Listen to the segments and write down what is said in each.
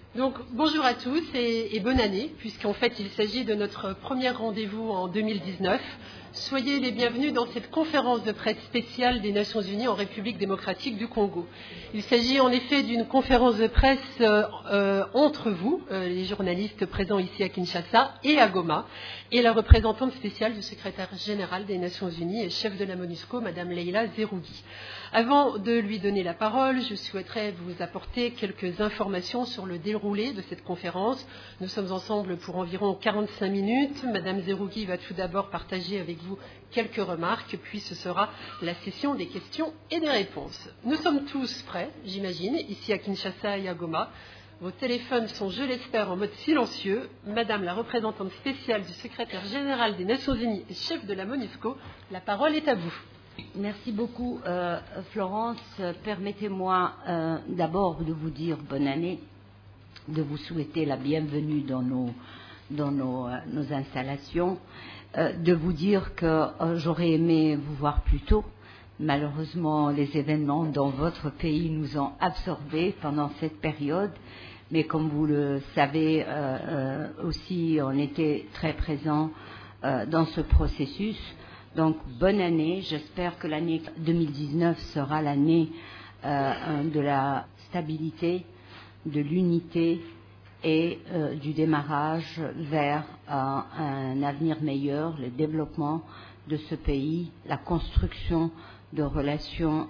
Donc bonjour à tous et bonne année, puisqu'en fait il s'agit de notre premier rendez-vous en 2019. Soyez les bienvenus dans cette conférence de presse spéciale des Nations Unies en République démocratique du Congo. Il s'agit en effet d'une conférence de presse entre vous, les journalistes présents ici à Kinshasa et à Goma, et la représentante spéciale du secrétaire général des Nations Unies et chef de la MONUSCO, Madame Leila Zerougui. Avant de lui donner la parole, je souhaiterais vous apporter quelques informations sur le déroulé de cette conférence. Nous sommes ensemble pour environ 45 minutes. Madame Zerougui va tout d'abord partager avec vous quelques remarques, puis ce sera la session des questions et des réponses. Nous sommes tous prêts, j'imagine, ici à Kinshasa et à Goma. Vos téléphones sont, je l'espère, en mode silencieux. Madame la représentante spéciale du secrétaire général des Nations Unies et chef de la MONUSCO, la parole est à vous. Merci beaucoup, Florence. Permettez-moi d'abord de vous dire bonne année, de vous souhaiter la bienvenue dans nos installations, de vous dire que j'aurais aimé vous voir plus tôt. Malheureusement, les événements dans votre pays nous ont absorbés pendant cette période, mais comme vous le savez aussi, on était très présents dans ce processus. Donc, bonne année. J'espère que l'année 2019 sera l'année de la stabilité, de l'unité et du démarrage vers un avenir meilleur, le développement de ce pays, la construction de relations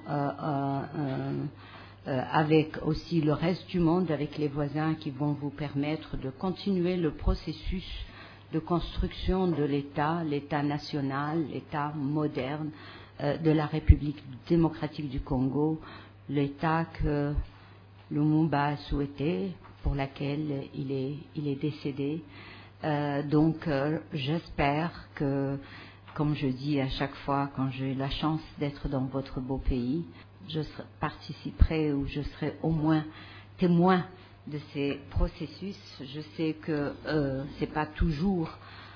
avec aussi le reste du monde, avec les voisins qui vont vous permettre de continuer le processus de construction de l'État national, l'État moderne de la République démocratique du Congo, l'État que Lumumba a souhaité, pour laquelle il est décédé. Donc j'espère que, comme je dis à chaque fois quand j'ai la chance d'être dans votre beau pays, je participerai ou je serai au moins témoin de ces processus. Je sais que c'est pas toujours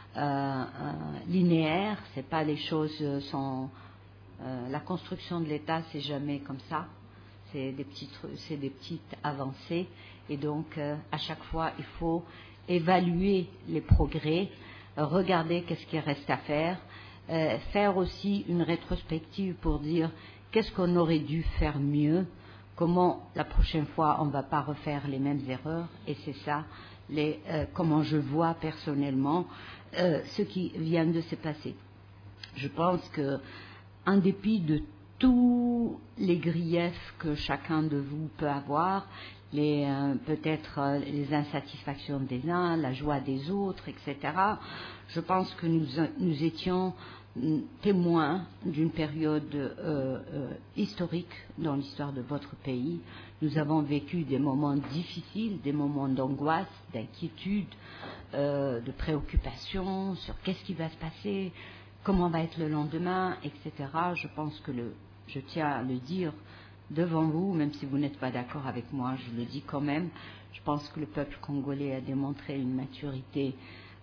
linéaire, c'est pas les choses sont la construction de l'État, c'est jamais comme ça. C'est des petites avancées et donc à chaque fois il faut évaluer les progrès, regarder qu'est-ce qui reste à faire, faire aussi une rétrospective pour dire qu'est-ce qu'on aurait dû faire mieux. Comment la prochaine fois on ne va pas refaire les mêmes erreurs, et c'est ça comment je vois personnellement ce qui vient de se passer. Je pense que en dépit de tous les griefs que chacun de vous peut avoir, peut-être les insatisfactions des uns, la joie des autres, etc., je pense que nous étions témoins d'une période historique dans l'histoire de votre pays. Nous avons vécu des moments difficiles, des moments d'angoisse, d'inquiétude, de préoccupation sur qu'est-ce qui va se passer, comment va être le lendemain, etc. Je pense que je tiens à le dire devant vous, même si vous n'êtes pas d'accord avec moi, je le dis quand même. Je pense que le peuple congolais a démontré une maturité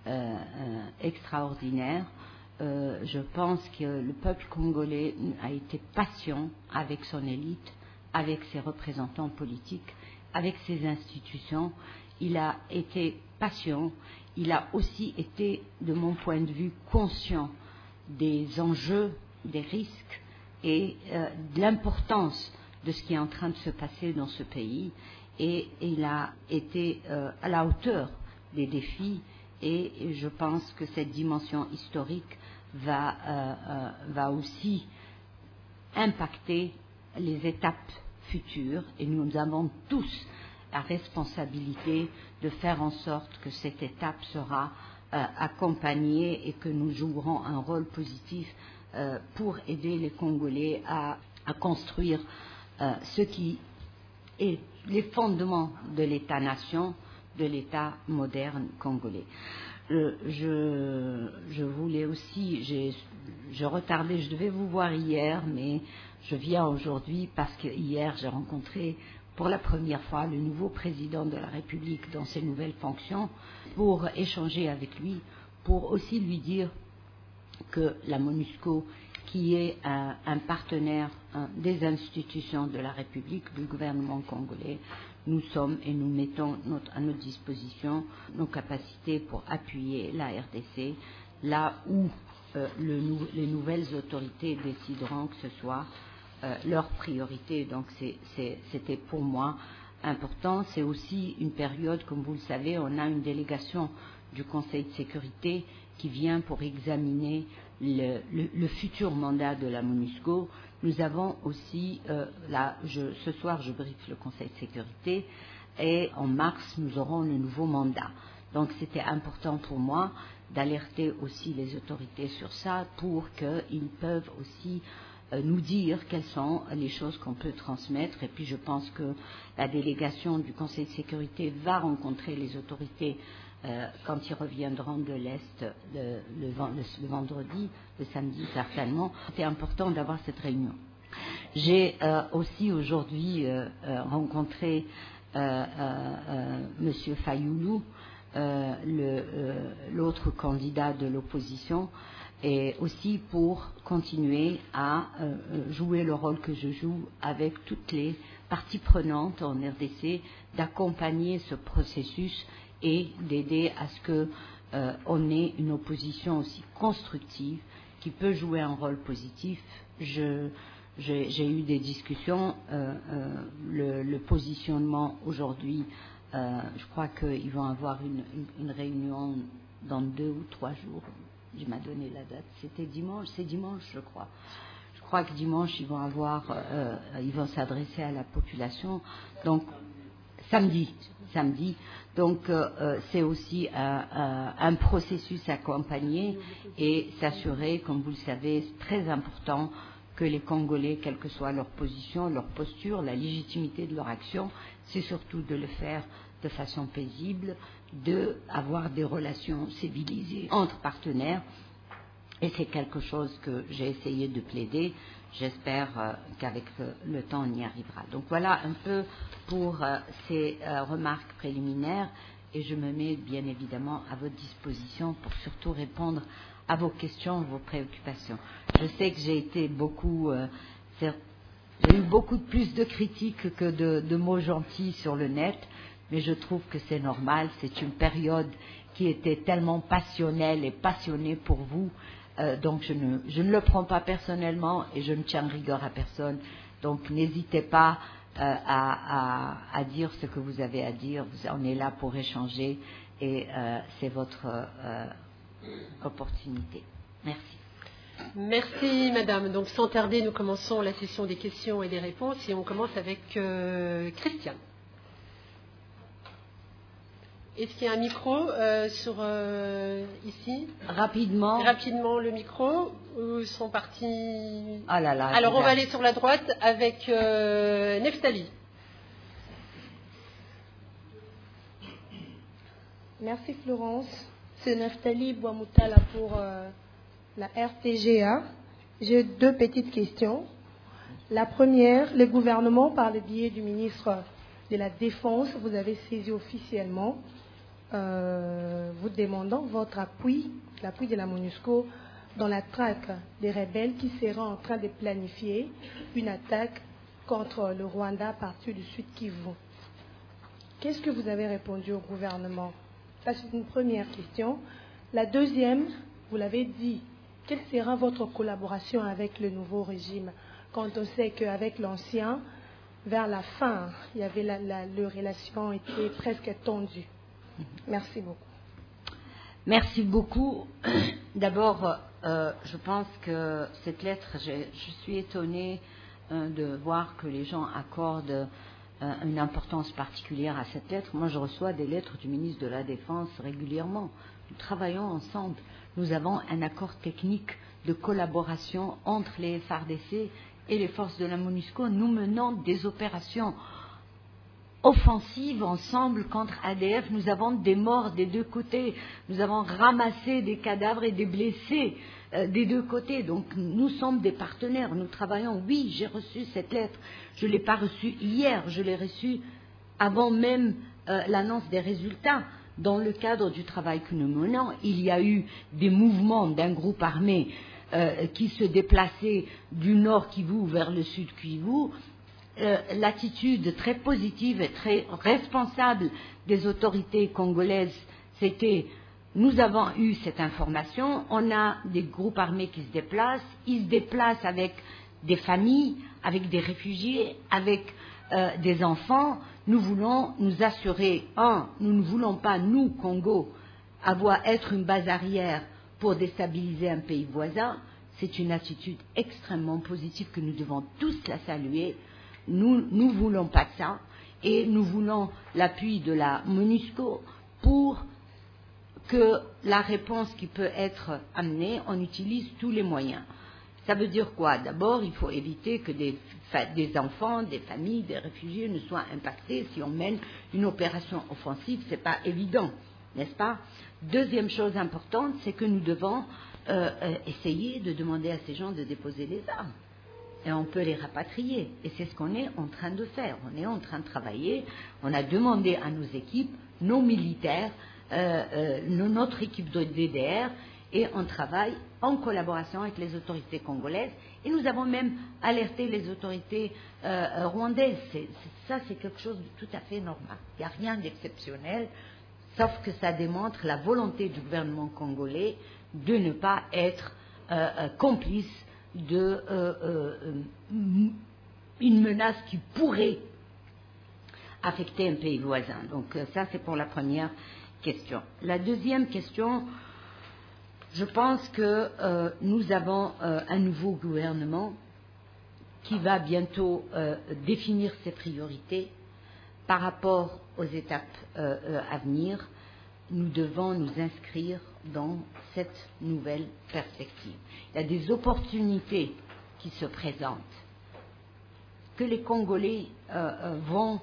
extraordinaire. Je pense que le peuple congolais a été patient avec son élite, avec ses représentants politiques, avec ses institutions. Il a été patient. Il a aussi été, de mon point de vue, conscient des enjeux, des risques et de l'importance de ce qui est en train de se passer dans ce pays. Et il a été à la hauteur des défis. Et je pense que cette dimension historique va aussi impacter les étapes futures, et nous avons tous la responsabilité de faire en sorte que cette étape sera accompagnée et que nous jouerons un rôle positif pour aider les Congolais à construire ce qui est les fondements de l'État-nation, de l'État moderne congolais. Je voulais aussi, je retardais, je devais vous voir hier, mais je viens aujourd'hui parce que hier j'ai rencontré pour la première fois le nouveau président de la République dans ses nouvelles fonctions pour échanger avec lui, pour aussi lui dire que la MONUSCO, qui est un partenaire des institutions de la République, du gouvernement congolais, nous sommes et nous mettons à notre disposition nos capacités pour appuyer la RDC là où les nouvelles autorités décideront que ce soit leur priorité. Donc c'était pour moi important. C'est aussi une période, comme vous le savez, on a une délégation du Conseil de sécurité qui vient pour examiner le futur mandat de la MONUSCO. Nous avons aussi, ce soir je briefe le Conseil de sécurité et en mars nous aurons le nouveau mandat. Donc c'était important pour moi d'alerter aussi les autorités sur ça pour qu'ils peuvent aussi nous dire quelles sont les choses qu'on peut transmettre. Et puis je pense que la délégation du Conseil de sécurité va rencontrer les autorités quand ils reviendront de l'Est le vendredi, le samedi certainement. C'est important d'avoir cette réunion. J'ai aussi aujourd'hui rencontré Monsieur Fayoulou, l'autre candidat de l'opposition, et aussi pour continuer à jouer le rôle que je joue avec toutes les parties prenantes en RDC, d'accompagner ce processus et d'aider à ce que on ait une opposition aussi constructive qui peut jouer un rôle positif. J'ai eu des discussions, le positionnement aujourd'hui, je crois qu'ils vont avoir une réunion dans 2 ou 3 jours. Il m'a donné la date. C'était dimanche, c'est dimanche, je crois. Je crois que dimanche, ils vont s'adresser à la population. Donc, samedi. Donc, c'est aussi un processus accompagné et s'assurer, comme vous le savez, c'est très important que les Congolais, quelle que soit leur position, leur posture, la légitimité de leur action, c'est surtout de le faire de façon paisible, d'avoir des relations civilisées entre partenaires. Et c'est quelque chose que j'ai essayé de plaider. J'espère qu'avec le temps, on y arrivera. Donc voilà un peu pour ces remarques préliminaires. Et je me mets bien évidemment à votre disposition pour surtout répondre à vos questions, vos préoccupations. Je sais que j'ai eu beaucoup plus de critiques que de mots gentils sur le net, mais je trouve que c'est normal. C'est une période qui était tellement passionnelle et passionnée pour vous. Donc je ne le prends pas personnellement et je ne tiens rigueur à personne. Donc n'hésitez pas à dire ce que vous avez à dire. On est là pour échanger et c'est votre opportunité. Merci. Merci Madame. Donc sans tarder, nous commençons la session des questions et des réponses et on commence avec Christiane. Est-ce qu'il y a un micro ici? Rapidement le micro. Où sont partis? Ah là là. Alors on va aller sur la droite avec Neftali. Merci Florence. C'est Neftali Bouamoutala pour la RTGA. J'ai 2 petites questions. La première, le gouvernement, par le biais du ministre de la Défense, vous avez saisi officiellement vous demandant votre appui, l'appui de la MONUSCO dans la traque des rebelles qui seraient en train de planifier une attaque contre le Rwanda à partir du Sud Kivu. Qu'est-ce que vous avez répondu au gouvernement? Ça, c'est une première question. La deuxième, vous l'avez dit, quelle sera votre collaboration avec le nouveau régime quand on sait qu'avec l'ancien, vers la fin, il y avait les relations étaient presque tendues. Merci beaucoup. Merci beaucoup. D'abord, je pense que cette lettre, je suis étonnée de voir que les gens accordent une importance particulière à cette lettre. Moi, je reçois des lettres du ministre de la Défense régulièrement. Nous travaillons ensemble. Nous avons un accord technique de collaboration entre les FARDC et les forces de la MONUSCO. Nous menons des opérations offensives ensemble contre ADF. Nous avons des morts des 2 côtés. Nous avons ramassé des cadavres et des blessés des 2 côtés. Donc nous sommes des partenaires. Nous travaillons. Oui, j'ai reçu cette lettre. Je ne l'ai pas reçue hier. Je l'ai reçue avant même l'annonce des résultats. Dans le cadre du travail que nous menons, il y a eu des mouvements d'un groupe armé qui se déplaçait du nord Kivu vers le sud Kivu. l'attitude très positive et très responsable des autorités congolaises, c'était: nous avons eu cette information, on a des groupes armés qui se déplacent, ils se déplacent avec des familles, avec des réfugiés, avec des enfants. Nous voulons nous assurer, nous ne voulons pas, nous, Congo, être une base arrière pour déstabiliser un pays voisin. C'est une attitude extrêmement positive que nous devons tous la saluer. Nous ne voulons pas de ça, et nous voulons l'appui de la MONUSCO pour que la réponse qui peut être amenée, on utilise tous les moyens. Ça veut dire quoi? D'abord, il faut éviter que des enfants, des familles, des réfugiés ne soient impactés si on mène une opération offensive. Ce n'est pas évident, n'est-ce pas? Deuxième chose importante, c'est que nous devons essayer de demander à ces gens de déposer les armes. Et on peut les rapatrier. Et c'est ce qu'on est en train de faire. On est en train de travailler. On a demandé à nos équipes, nos militaires, notre équipe de DDR, et on travaille en collaboration avec les autorités congolaises. Et nous avons même alerté les autorités rwandaises. Ça, c'est quelque chose de tout à fait normal. Il n'y a rien d'exceptionnel, sauf que ça démontre la volonté du gouvernement congolais de ne pas être complice d'une menace qui pourrait affecter un pays voisin. Donc ça, c'est pour la première question. La deuxième question, je pense que nous avons un nouveau gouvernement qui va bientôt définir ses priorités par rapport aux étapes à venir. Nous devons nous inscrire dans cette nouvelle perspective. Il y a des opportunités qui se présentent, que les Congolais vont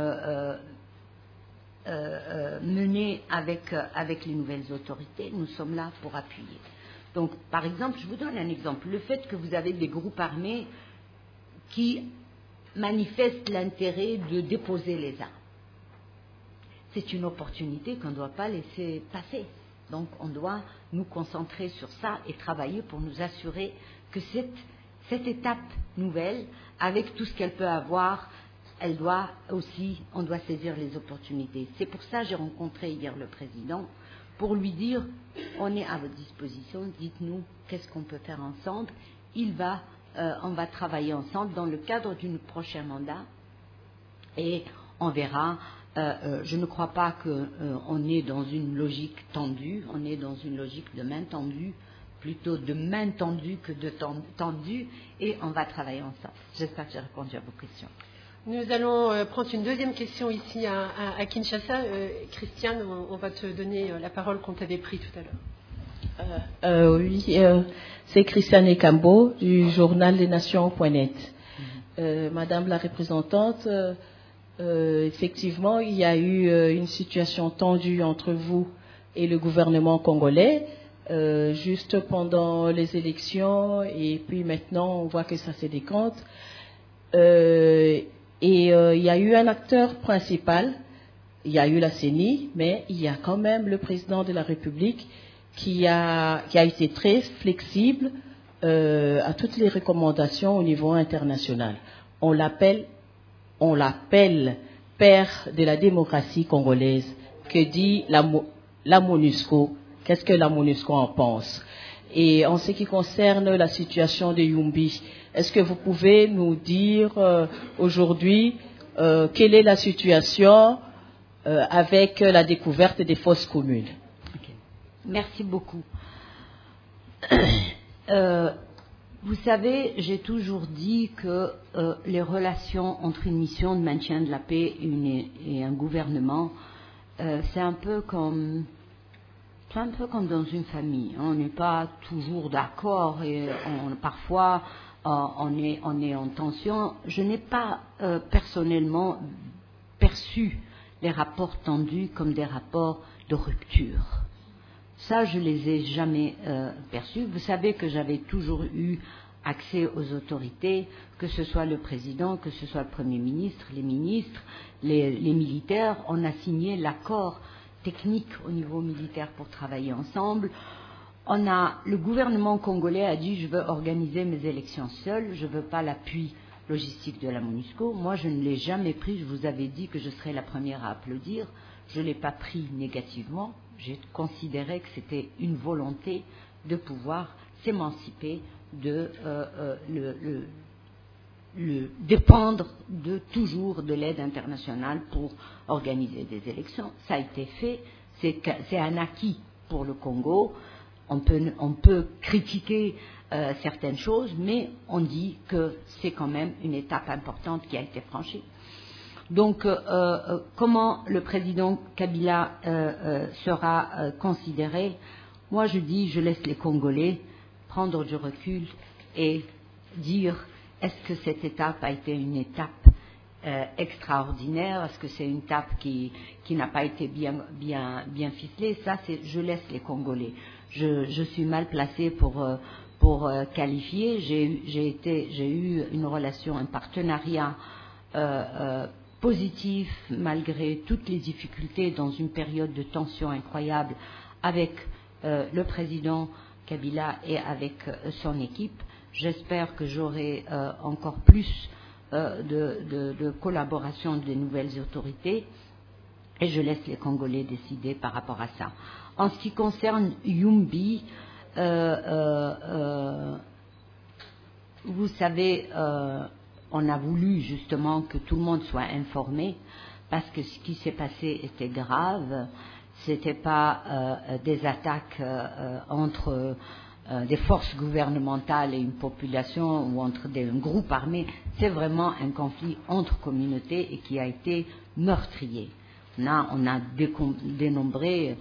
mener avec les nouvelles autorités. Nous sommes là pour appuyer. Donc, par exemple, je vous donne un exemple. Le fait que vous avez des groupes armés qui manifestent l'intérêt de déposer les armes, c'est une opportunité qu'on ne doit pas laisser passer. Donc, on doit nous concentrer sur ça et travailler pour nous assurer que cette étape nouvelle, avec tout ce qu'elle peut avoir, on doit saisir les opportunités. C'est pour ça que j'ai rencontré hier le président, pour lui dire, on est à votre disposition, dites-nous qu'est-ce qu'on peut faire ensemble. On va travailler ensemble dans le cadre d'un prochain mandat, et on verra. Je ne crois pas qu'on est dans une logique tendue, on est dans une logique de main tendue, plutôt de main tendue que de tendue, et on va travailler ensemble. J'espère que j'ai répondu à vos questions. Nous allons prendre une deuxième question ici à Kinshasa. Christiane, on va te donner la parole qu'on t'avait prise tout à l'heure. Oui, c'est Christiane Ekambo du journal Les Nations.net. Madame la représentante, effectivement, il y a eu une situation tendue entre vous et le gouvernement congolais, juste pendant les élections, et puis maintenant on voit que ça se décante. Il y a eu un acteur principal, il y a eu la CENI, mais il y a quand même le président de la République qui a été très flexible à toutes les recommandations au niveau international. On l'appelle père de la démocratie congolaise. Que dit la MONUSCO? Qu'est-ce que la MONUSCO en pense? Et en ce qui concerne la situation de Yumbi, est-ce que vous pouvez nous dire aujourd'hui quelle est la situation avec la découverte des fosses communes? Okay. Merci beaucoup. Vous savez, j'ai toujours dit que les relations entre une mission de maintien de la paix et un gouvernement, c'est un peu comme dans une famille. On n'est pas toujours d'accord et parfois on est en tension. Je n'ai pas personnellement perçu les rapports tendus comme des rapports de rupture. Ça, je les ai jamais perçus. Vous savez que j'avais toujours eu accès aux autorités, que ce soit le président, que ce soit le Premier ministre, les ministres, les militaires. On a signé l'accord technique au niveau militaire pour travailler ensemble. Le gouvernement congolais a dit: je veux organiser mes élections seul, je ne veux pas l'appui logistique de la MONUSCO. Moi, je ne l'ai jamais pris. Je vous avais dit que je serais la première à applaudir. Je ne l'ai pas pris négativement. J'ai considéré que c'était une volonté de pouvoir s'émanciper de dépendre toujours de l'aide internationale pour organiser des élections. Ça a été fait. C'est un acquis pour le Congo. On peut critiquer certaines choses, mais on dit que c'est quand même une étape importante qui a été franchie. Donc, comment le président Kabila sera considéré? Moi, je dis, je laisse les Congolais prendre du recul et dire, est-ce que cette étape a été une étape extraordinaire? Est-ce que c'est une étape qui n'a pas été bien ficelée? Ça, je laisse les Congolais. Je suis mal placée pour qualifier. J'ai eu une relation, un partenariat positif malgré toutes les difficultés dans une période de tension incroyable avec le président Kabila et avec son équipe. J'espère que j'aurai encore plus de collaboration des nouvelles autorités et je laisse les Congolais décider par rapport à ça. En ce qui concerne Yumbi, vous savez, on a voulu justement que tout le monde soit informé parce que ce qui s'est passé était grave. C'était pas des attaques entre des forces gouvernementales et une population ou entre un groupe armé. C'est vraiment un conflit entre communautés et qui a été meurtrier. On a dénombré,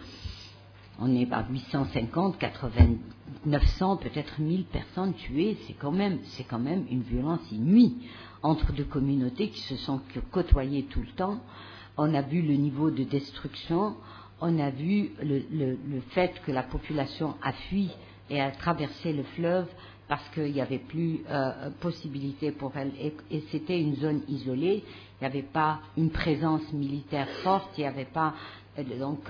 on est à 850, 80, 900, peut-être 1000 personnes tuées. C'est quand même une violence inouïe entre deux communautés qui se sont côtoyées tout le temps. On a vu le niveau de destruction, on a vu le fait que la population a fui et a traversé le fleuve parce qu'il n'y avait plus possibilité pour elle. Et c'était une zone isolée, il n'y avait pas une présence militaire forte, il n'y avait pas... Donc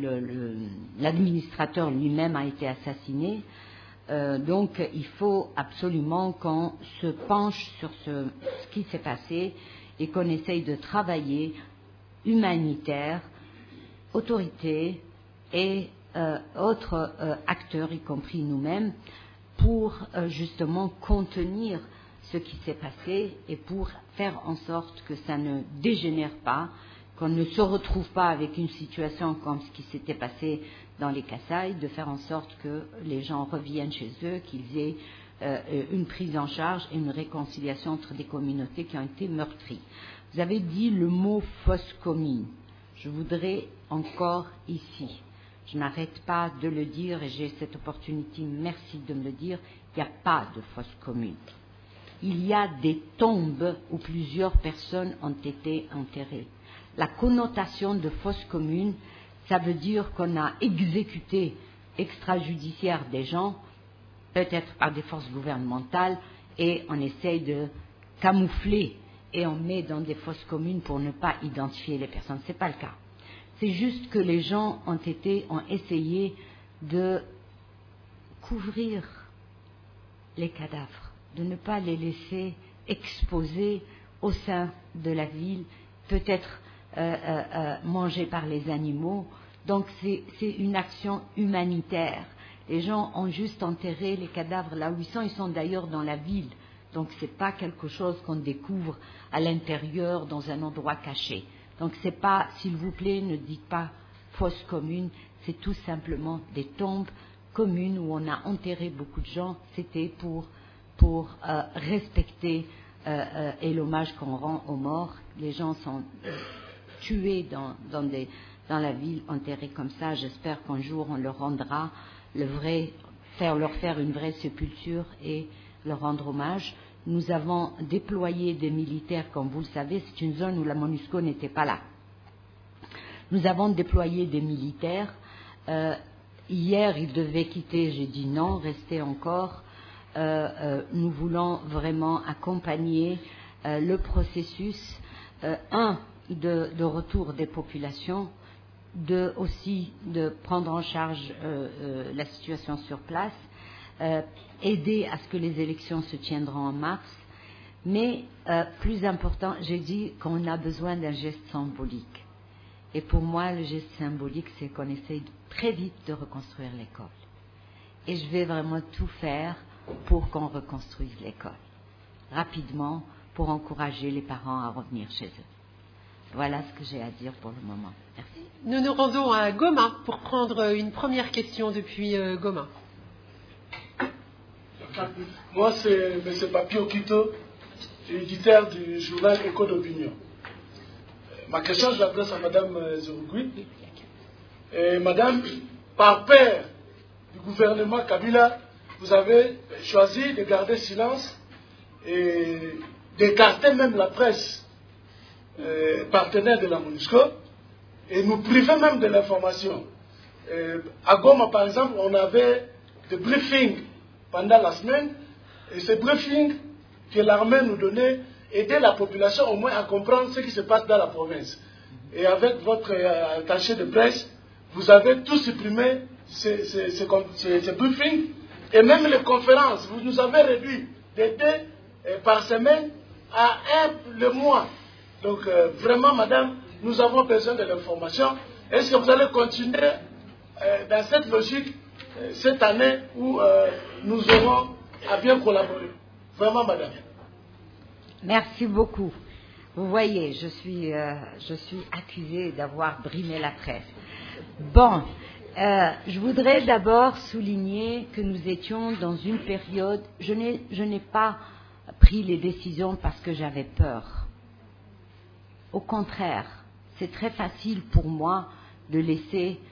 l'administrateur lui-même a été assassiné. Donc il faut absolument qu'on se penche sur ce qui s'est passé et qu'on essaye de travailler humanitaire, autorités et autres acteurs, y compris nous-mêmes, pour justement contenir ce qui s'est passé et pour faire en sorte que ça ne dégénère pas, qu'on ne se retrouve pas avec une situation comme ce qui s'était passé dans les Kasaï, de faire en sorte que les gens reviennent chez eux, qu'ils aient une prise en charge et une réconciliation entre des communautés qui ont été meurtries. Vous avez dit le mot fosse commune. Je voudrais encore ici, je n'arrête pas de le dire et j'ai cette opportunité, merci de me le dire, il n'y a pas de fosse commune. Il y a des tombes où plusieurs personnes ont été enterrées. La connotation de fosse commune, ça veut dire qu'on a exécuté extrajudiciaire des gens, peut-être par des forces gouvernementales, et on essaye de camoufler et on met dans des fosses communes pour ne pas identifier les personnes. Ce n'est pas le cas. C'est juste que les gens ont essayé de couvrir les cadavres, de ne pas les laisser exposés au sein de la ville, peut-être mangés par les animaux. Donc c'est une action humanitaire. Les gens ont juste enterré les cadavres là où ils sont d'ailleurs dans la ville. Donc ce n'est pas quelque chose qu'on découvre à l'intérieur dans un endroit caché. Donc c'est pas, s'il vous plaît, ne dites pas fosse commune, c'est tout simplement des tombes communes où on a enterré beaucoup de gens. C'était pour respecter et l'hommage qu'on rend aux morts. Les gens sont tués dans la ville, enterrés comme ça. J'espère qu'un jour on leur rendra leur faire une vraie sépulture et leur rendre hommage. Nous avons déployé des militaires, comme vous le savez, c'est une zone où la MONUSCO n'était pas là. Nous avons déployé des militaires. Hier, ils devaient quitter, j'ai dit non, restez encore. Nous voulons vraiment accompagner le processus, de retour des populations, aussi de prendre en charge la situation sur place, aider à ce que les élections se tiendront en mars, Mais plus important, j'ai dit qu'on a besoin d'un geste symbolique. Et pour moi, le geste symbolique, c'est qu'on essaye très vite de reconstruire l'école. Et je vais vraiment tout faire pour qu'on reconstruise l'école rapidement, pour encourager les parents à revenir chez eux. Voilà ce que j'ai à dire pour le moment. Merci. Nous nous rendons à Goma pour prendre une première question depuis Goma. Moi, c'est M. Papio Quito, éditeur du journal Écho d'Opinion. Ma question, je l'adresse à Mme Zurugui. Madame, par peur du gouvernement Kabila, vous avez choisi de garder silence et d'écarter même la presse partenaire de la MONUSCO et nous priver même de l'information. À Goma, par exemple, on avait des briefings pendant la semaine, et ces briefings que l'armée nous donnait aidaient la population au moins à comprendre ce qui se passe dans la province. Et avec votre attaché de presse, vous avez tout supprimé ces briefings, et même les conférences, vous nous avez réduit de 2 par semaine à 1 le mois. Donc vraiment, madame, nous avons besoin de l'information. Est-ce que vous allez continuer dans cette logique cette année où nous aurons à bien collaborer? Vraiment, madame. Merci beaucoup. Vous voyez, je suis accusée d'avoir brimé la presse. Bon, je voudrais d'abord souligner que nous étions dans une période... Je n'ai pas pris les décisions parce que j'avais peur. Au contraire, c'est très facile pour moi de laisser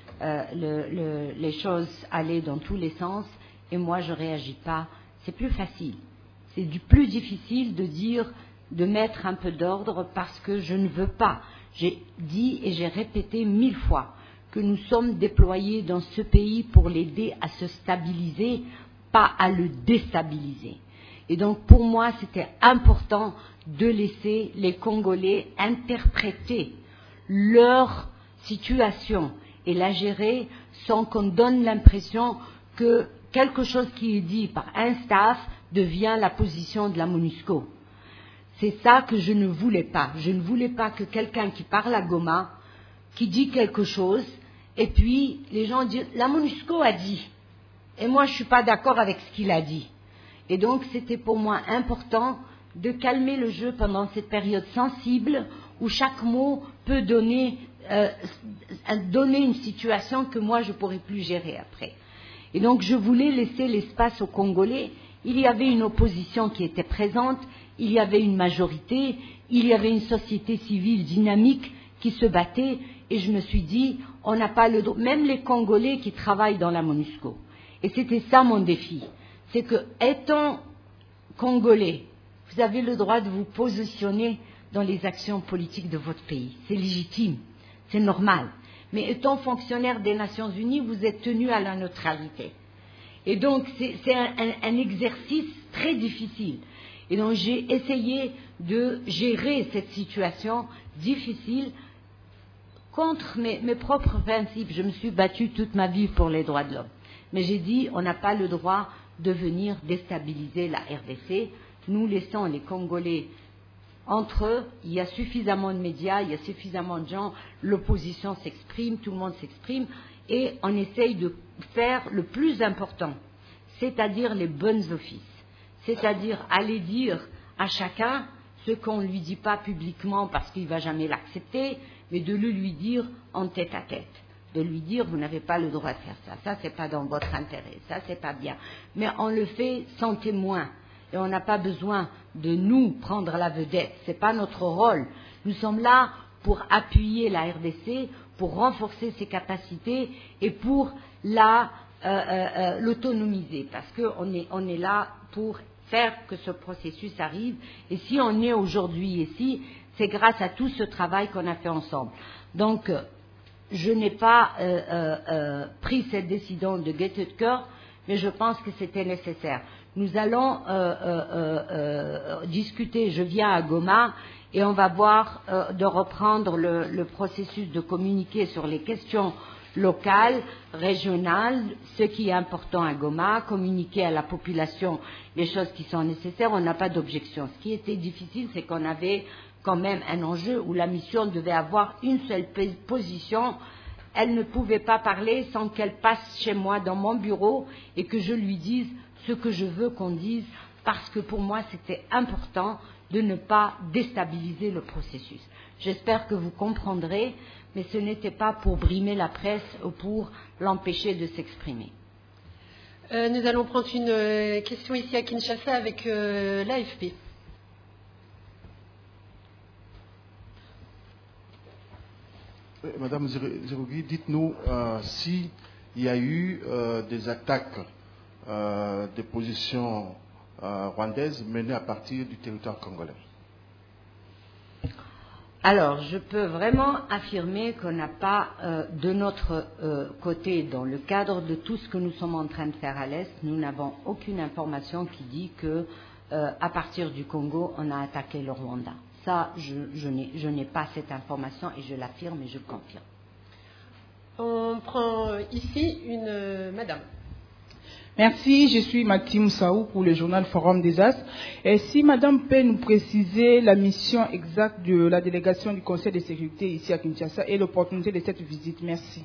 les choses aller dans tous les sens et moi je ne réagis pas. C'est plus facile. C'est plus difficile de dire, de mettre un peu d'ordre parce que je ne veux pas. J'ai dit et j'ai répété 1000 fois que nous sommes déployés dans ce pays pour l'aider à se stabiliser, pas à le déstabiliser. Et donc pour moi c'était important de laisser les Congolais interpréter leur situation et la gérer sans qu'on donne l'impression que quelque chose qui est dit par un staff devient la position de la MONUSCO. C'est ça que je ne voulais pas. Je ne voulais pas que quelqu'un qui parle à Goma, qui dit quelque chose, et puis les gens disent « la MONUSCO a dit ». Et moi je ne suis pas d'accord avec ce qu'il a dit. Et donc c'était pour moi important de calmer le jeu pendant cette période sensible où chaque mot peut donner une situation que moi je ne pourrais plus gérer après. Et donc je voulais laisser l'espace aux Congolais. Il y avait une opposition qui était présente, il y avait une majorité, il y avait une société civile dynamique qui se battait et je me suis dit, on n'a pas le droit, même les Congolais qui travaillent dans la MONUSCO. Et c'était ça mon défi, c'est que étant Congolais, vous avez le droit de vous positionner dans les actions politiques de votre pays. C'est légitime, c'est normal. Mais étant fonctionnaire des Nations Unies, vous êtes tenu à la neutralité. Et donc, c'est un exercice très difficile. Et donc, j'ai essayé de gérer cette situation difficile contre mes propres principes. Je me suis battue toute ma vie pour les droits de l'homme. Mais j'ai dit, on n'a pas le droit de venir déstabiliser la RDC. Nous laissons les Congolais entre eux, il y a suffisamment de médias, il y a suffisamment de gens, l'opposition s'exprime, tout le monde s'exprime, et on essaye de faire le plus important, c'est-à-dire les bonnes offices, c'est-à-dire aller dire à chacun ce qu'on ne lui dit pas publiquement parce qu'il ne va jamais l'accepter, mais de le lui dire en tête à tête, de lui dire vous n'avez pas le droit de faire ça, ça c'est pas dans votre intérêt, ça c'est pas bien, mais on le fait sans témoin. Et on n'a pas besoin de nous prendre la vedette, ce n'est pas notre rôle. Nous sommes là pour appuyer la RDC, pour renforcer ses capacités et pour l'autonomiser, parce qu'on est là pour faire que ce processus arrive. Et si on est aujourd'hui ici, c'est grâce à tout ce travail qu'on a fait ensemble. Donc, je n'ai pas pris cette décision de gaieté de cœur, mais je pense que c'était nécessaire. Nous allons discuter, je viens à Goma, et on va voir de reprendre le processus de communiquer sur les questions local, régional, ce qui est important à Goma, communiquer à la population les choses qui sont nécessaires, on n'a pas d'objection. Ce qui était difficile, c'est qu'on avait quand même un enjeu où la mission devait avoir une seule position. Elle ne pouvait pas parler sans qu'elle passe chez moi dans mon bureau et que je lui dise ce que je veux qu'on dise, parce que pour moi c'était important de ne pas déstabiliser le processus. J'espère que vous comprendrez, mais ce n'était pas pour brimer la presse ou pour l'empêcher de s'exprimer. Nous allons prendre une question ici à Kinshasa avec l'AFP. Madame Zerugui, dites-nous s'il y a eu des attaques des positions rwandaises menées à partir du territoire congolais. Alors, je peux vraiment affirmer qu'on n'a pas, de notre côté, dans le cadre de tout ce que nous sommes en train de faire à l'Est, nous n'avons aucune information qui dit que, à partir du Congo, on a attaqué le Rwanda. Ça, je n'ai pas cette information et je l'affirme et je le confirme. On prend ici une madame. Merci, je suis Mathie Moussaou pour le journal Forum des As. Et si madame peut nous préciser la mission exacte de la délégation du Conseil de sécurité ici à Kinshasa et l'opportunité de cette visite. Merci.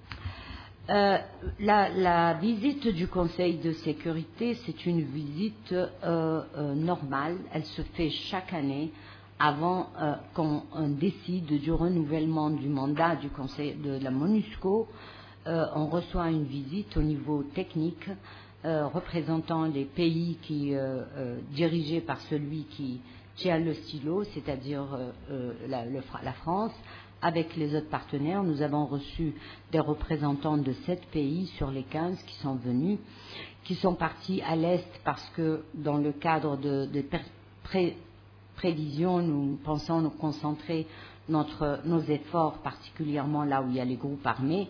La visite du Conseil de sécurité, c'est une visite normale. Elle se fait chaque année avant qu'on décide du renouvellement du mandat du Conseil de la MONUSCO. On reçoit une visite au niveau technique représentant les pays dirigés par celui qui tient le stylo, c'est-à-dire la France. Avec les autres partenaires, nous avons reçu des représentants de 7 pays sur les 15 qui sont venus, qui sont partis à l'Est parce que dans le cadre de prévisions, nous pensons nous concentrer nos efforts, particulièrement là où il y a les groupes armés.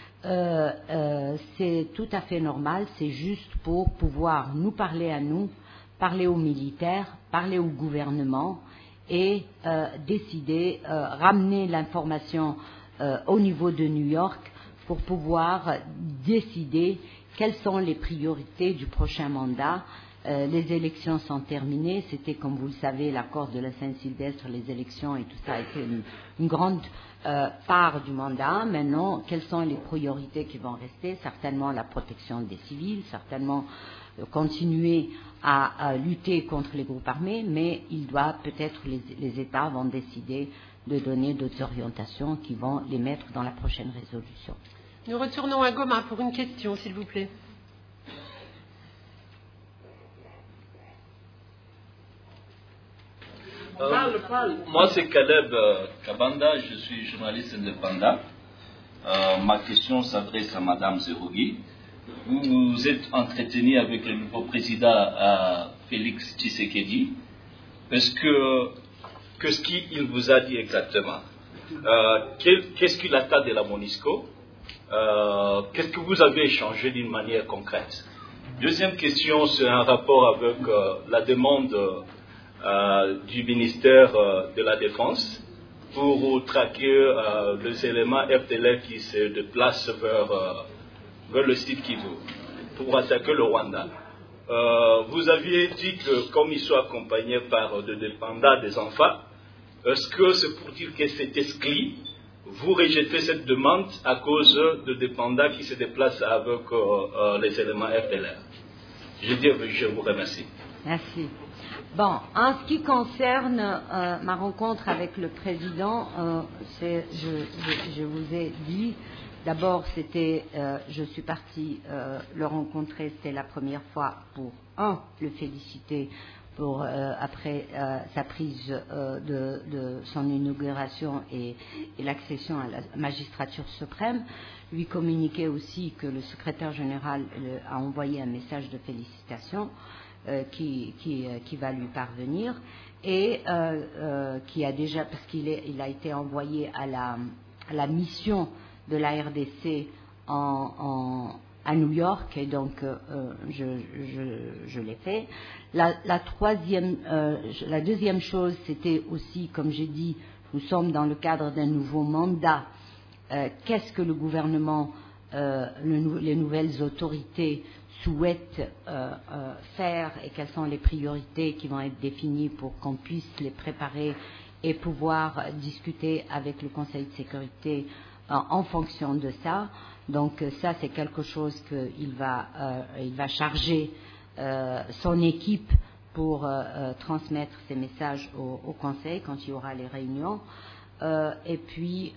C'est tout à fait normal, c'est juste pour pouvoir nous, parler aux militaires, parler au gouvernement et décider, ramener l'information au niveau de New York pour pouvoir décider quelles sont les priorités du prochain mandat. Les élections sont terminées, c'était comme vous le savez l'accord de la Saint-Sylvestre, les élections et tout ça a été une grande part du mandat. Maintenant, quelles sont les priorités qui vont rester? Certainement la protection des civils, certainement continuer à lutter contre les groupes armés, mais il doit peut-être les États vont décider de donner d'autres orientations qui vont les mettre dans la prochaine résolution. Nous retournons à Goma pour une question, s'il vous plaît. Moi, c'est Caleb Kabanda, je suis journaliste indépendant. Ma question s'adresse à Madame Zerugui. Vous vous êtes entretenu avec le nouveau président Félix Tshisekedi. Qu'est-ce qu'il vous a dit exactement? Qu'est-ce qu'il attend de la MONUSCO? Qu'est-ce que vous avez échangé d'une manière concrète? Deuxième question, c'est un rapport avec la demande du ministère de la Défense pour traquer les éléments FDLR qui se déplacent vers le site Kivu pour attaquer le Rwanda. Vous aviez dit que comme ils sont accompagnés par des dépendants des enfants, est-ce que c'est pour dire que c'est exclu? Vous rejetez cette demande à cause de dépendants qui se déplacent avec les éléments FDLR? Je vous remercie. Merci. Bon, en ce qui concerne ma rencontre avec le président, je vous ai dit, d'abord je suis partie le rencontrer, c'était la première fois pour le féliciter pour après sa prise de son inauguration et l'accession à la magistrature suprême, lui communiquer aussi que le secrétaire général a envoyé un message de félicitations qui va lui parvenir et qui a déjà, parce qu'il a été envoyé à la mission de la RDC à New York, et donc je l'ai fait. La deuxième chose, c'était aussi, comme j'ai dit, nous sommes dans le cadre d'un nouveau mandat qu'est-ce que le gouvernement, les nouvelles autorités souhaitent faire et quelles sont les priorités qui vont être définies pour qu'on puisse les préparer et pouvoir discuter avec le Conseil de sécurité en fonction de ça. Donc ça, c'est quelque chose qu'il va charger son équipe pour transmettre ces messages au Conseil quand il y aura les réunions. Et puis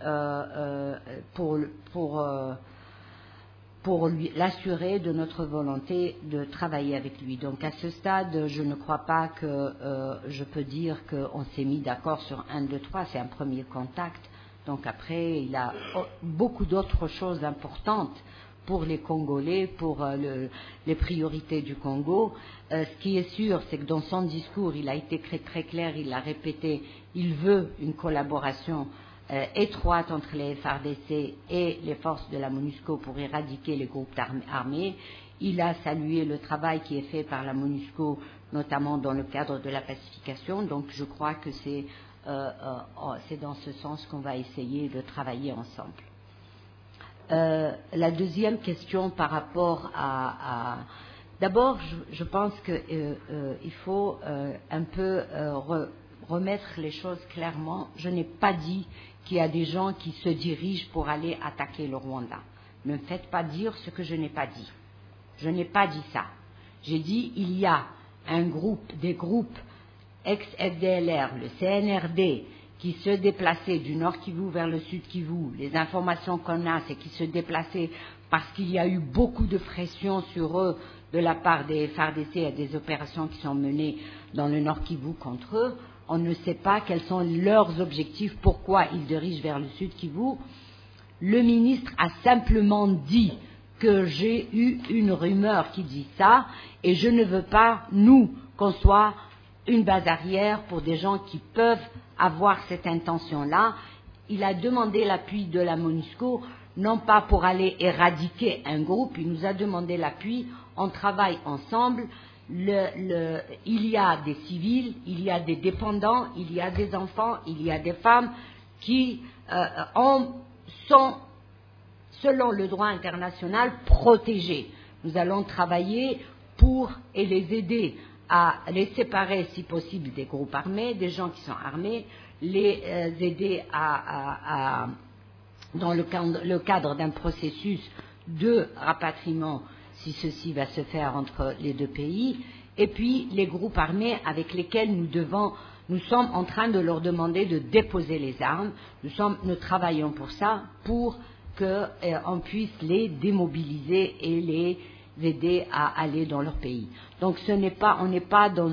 pour l'assurer de notre volonté de travailler avec lui. Donc à ce stade, je ne crois pas que je peux dire qu'on s'est mis d'accord sur 1, 2, 3, c'est un premier contact. Donc après, il y a beaucoup d'autres choses importantes pour les Congolais, pour les priorités du Congo. Ce qui est sûr, c'est que dans son discours, il a été très, très clair, il l'a répété, il veut une collaboration étroite entre les FARDC et les forces de la MONUSCO pour éradiquer les groupes armés. Il a salué le travail qui est fait par la MONUSCO, notamment dans le cadre de la pacification. Donc je crois que c'est dans ce sens qu'on va essayer de travailler ensemble. La deuxième question par rapport à d'abord, je pense qu'il faut un peu remettre les choses clairement. Je n'ai pas dit qu'il y a des gens qui se dirigent pour aller attaquer le Rwanda. Ne me faites pas dire ce que je n'ai pas dit. Je n'ai pas dit ça. J'ai dit il y a des groupes ex-FDLR, le CNRD, qui se déplaçaient du nord Kivu vers le sud Kivu. Les informations qu'on a, c'est qu'ils se déplaçaient parce qu'il y a eu beaucoup de pression sur eux de la part des FARDC et des opérations qui sont menées dans le nord Kivu contre eux. On ne sait pas quels sont leurs objectifs, pourquoi ils dirigent vers le sud Kivu. Le ministre a simplement dit que j'ai eu une rumeur qui dit ça, et je ne veux pas, qu'on soit une base arrière pour des gens qui peuvent avoir cette intention-là. Il a demandé l'appui de la MONUSCO, non pas pour aller éradiquer un groupe, il nous a demandé l'appui, on travaille ensemble. Il y a des civils, il y a des dépendants, il y a des enfants, il y a des femmes qui sont, selon le droit international, protégés. Nous allons travailler et les aider à les séparer, si possible, des groupes armés, des gens qui sont armés, les aider dans le cadre d'un processus de rapatriement, si ceci va se faire entre les deux pays, et puis les groupes armés avec lesquels nous sommes en train de leur demander de déposer les armes. Nous travaillons pour ça, pour qu'on puisse les démobiliser et les aider à aller dans leur pays. Donc on n'est pas dans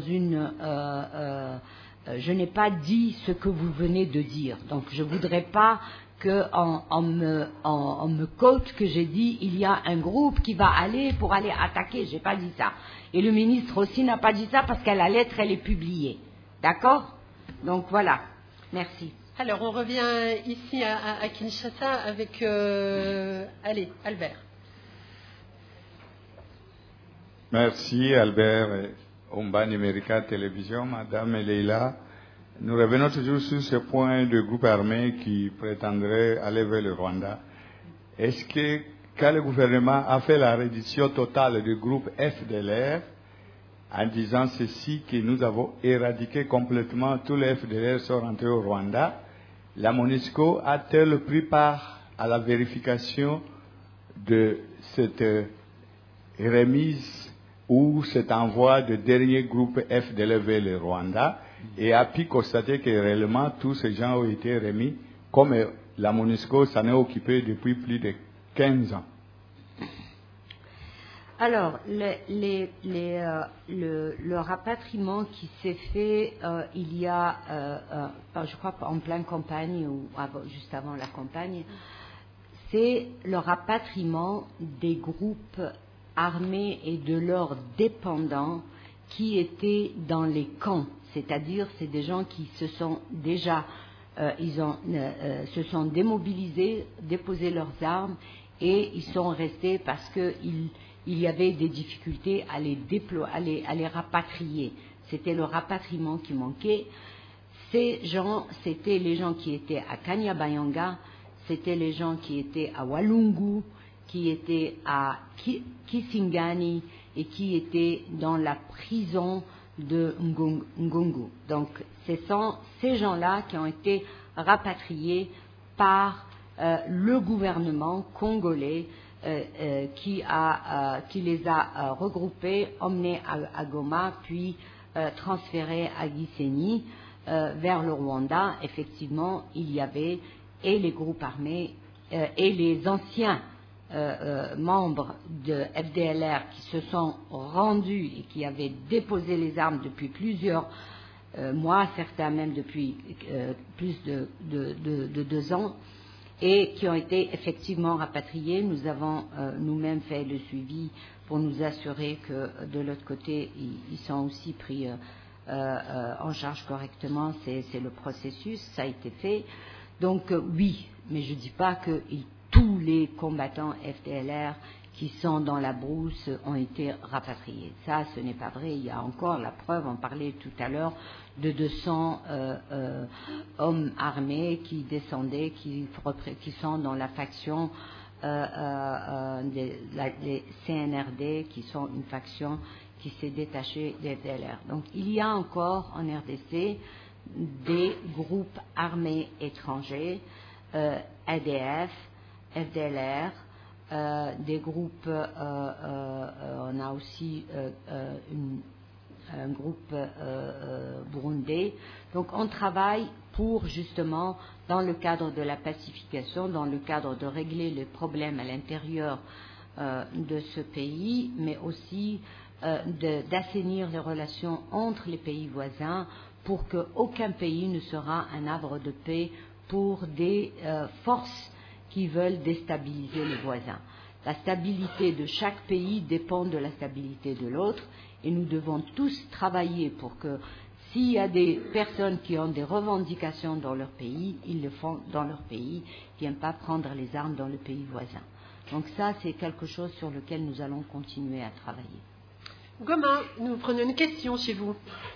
je n'ai pas dit ce que vous venez de dire. Donc je voudrais pas qu'on me quote que j'ai dit il y a un groupe qui va aller pour aller attaquer. J'ai pas dit ça. Et le ministre aussi n'a pas dit ça parce que la lettre elle est publiée. D'accord? Donc voilà. Merci. Alors on revient ici à Kinshasa avec Albert. Merci Albert Omba Numérica Télévision, Madame Leila. Nous revenons toujours sur ce point de groupe armé qui prétendrait aller vers le Rwanda. Est-ce que quand le gouvernement a fait la reddition totale du groupe FDLR, en disant ceci, que nous avons éradiqué complètement tous les FDLR sont rentrés au Rwanda, la MONUSCO a-t-elle pris part à la vérification de cette remise ou cet envoi de dernier groupe FDLR vers le Rwanda et a pu constater que réellement tous ces gens ont été remis, comme la MONUSCO s'en est occupée depuis plus de 15 ans? Alors, le rapatriement qui s'est fait il y a, je crois en pleine campagne ou juste avant la campagne, c'est le rapatriement des groupes armés et de leurs dépendants qui étaient dans les camps. C'est-à-dire, c'est des gens qui se sont déjà, se sont démobilisés, déposé leurs armes et ils sont restés parce qu'il y avait des difficultés à les rapatrier. C'était le rapatriement qui manquait. Ces gens, c'était les gens qui étaient à Kanyabayonga, c'était les gens qui étaient à Walungu, qui étaient à Kisangani et qui étaient dans la prison de Ngungu. Donc, ce sont ces gens-là qui ont été rapatriés par le gouvernement congolais qui les a regroupés, emmenés à Goma, puis transférés à Gisenyi vers le Rwanda. Effectivement, il y avait et les groupes armés et les anciens membres de FDLR qui se sont rendus et qui avaient déposé les armes depuis plusieurs mois, certains même depuis plus de 2 ans, et qui ont été effectivement rapatriés. Nous avons nous-mêmes fait le suivi pour nous assurer que de l'autre côté, ils sont aussi pris en charge correctement. C'est le processus, ça a été fait. Donc oui, mais je ne dis pas que tous les combattants FDLR qui sont dans la brousse ont été rapatriés. Ça, ce n'est pas vrai. Il y a encore la preuve, on parlait tout à l'heure de 200 hommes armés qui descendaient, qui sont dans la faction des CNRD, qui sont une faction qui s'est détachée des FDLR. Donc il y a encore en RDC des groupes armés étrangers, ADF, FDLR, des groupes, on a aussi un groupe burundais. Donc on travaille pour justement, dans le cadre de la pacification, dans le cadre de régler les problèmes à l'intérieur de ce pays, mais aussi d'assainir les relations entre les pays voisins pour qu'aucun pays ne sera un havre de paix pour des forces qui veulent déstabiliser les voisins. La stabilité de chaque pays dépend de la stabilité de l'autre et nous devons tous travailler pour que s'il y a des personnes qui ont des revendications dans leur pays, ils le font dans leur pays, ils ne viennent pas prendre les armes dans le pays voisin. Donc ça, c'est quelque chose sur lequel nous allons continuer à travailler. Goma, nous prenons une question chez vous.